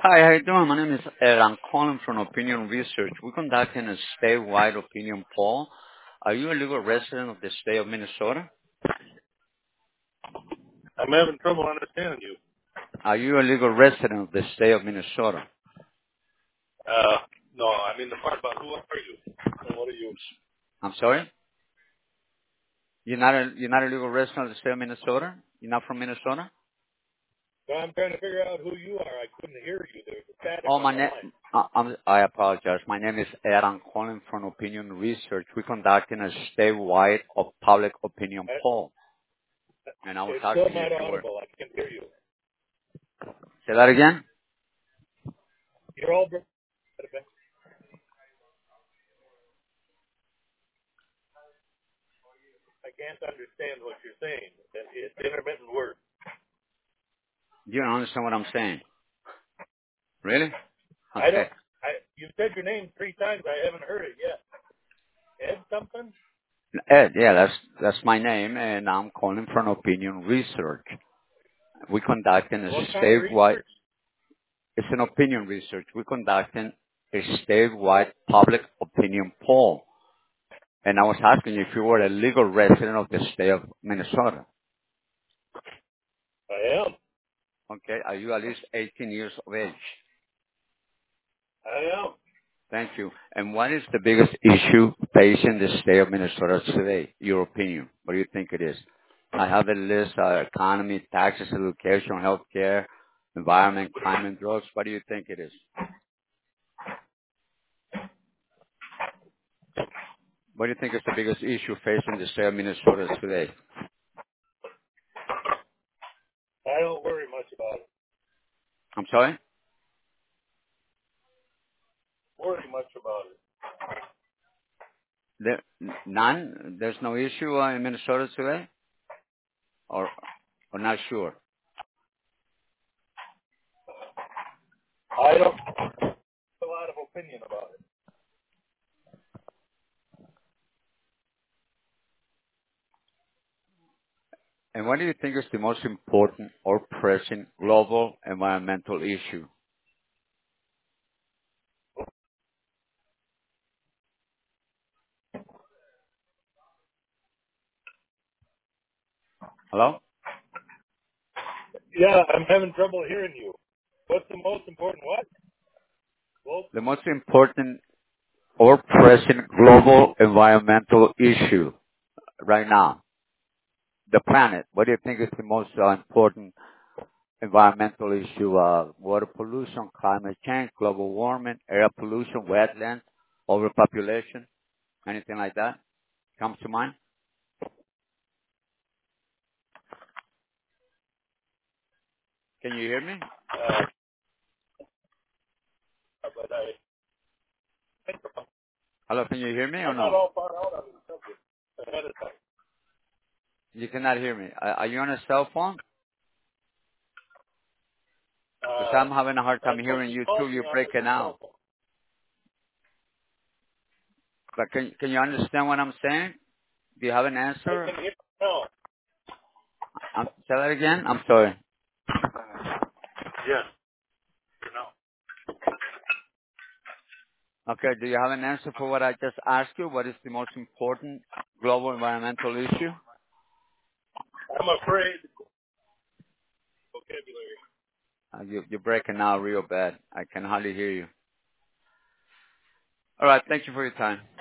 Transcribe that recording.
Hi, how you doing? My name is Ed. I'm calling from Opinion Research. We're conducting a statewide opinion poll. Are you a legal resident of the state of Minnesota? I'm having trouble understanding you. Are you a legal resident of the state of Minnesota? No, I mean the part about who are you and what are you? I'm sorry? You're not a legal resident of the state of Minnesota? You're not from Minnesota? So I'm trying to figure out who you are. I couldn't hear you. There's a static Oh, on the line. I apologize. My name is Ed. I'm calling from Opinion Research. We're conducting a statewide of public opinion poll. And I was It's still asking you if not you were. audible. I can't hear you. Say that again? You're all. I can't understand what you're saying. It's intermittent words. You don't understand what I'm saying. Really? I don't. Okay. You said your name 3 times. I haven't heard it yet. Ed something? Ed, yeah, that's my name, and I'm calling from Opinion Research. We're conducting a What kind of statewide, research? it's an opinion research. We're conducting a statewide public opinion poll. And I was asking you if you were a legal resident of the state of Minnesota. I am. Okay, are you at least 18 years of age? I am. Thank you. And what is the biggest issue facing the state of Minnesota today? Your opinion. What do you think it is? I have a list: economy, taxes, education, healthcare, environment, crime, and drugs. What do you think it is? What do you think is the biggest issue facing the state of Minnesota today? I don't worry much about it. I'm sorry? Worry much about it. None? There's no issue in Minnesota today? Or not sure? I don't have a lot of opinion about it. And what do you think is the most important or pressing global environmental issue? Hello? Yeah, I'm having trouble hearing you. What's the most important what? Well, The most important or pressing global environmental issue right now? The planet. What do you think is the most important environmental issue? Water pollution, climate change, global warming, air pollution, wetlands, overpopulation, anything like that comes to mind? Can you hear me? but Hello, can you hear me or I'm not no? all far out on the subject ahead of time. You cannot hear me. Are you on a cell phone? Because I'm having a hard time When hearing you you called too. me You're on the breaking out. cell phone, But can you understand what I'm saying? Do you have an I answer? can hear now. Say that again? I'm sorry. Yes. No. Okay, do you have an answer for what I just asked you? What is the most important global environmental issue? I'm afraid vocabulary. You're breaking out real bad. I can hardly hear you. All right, thank you for your time.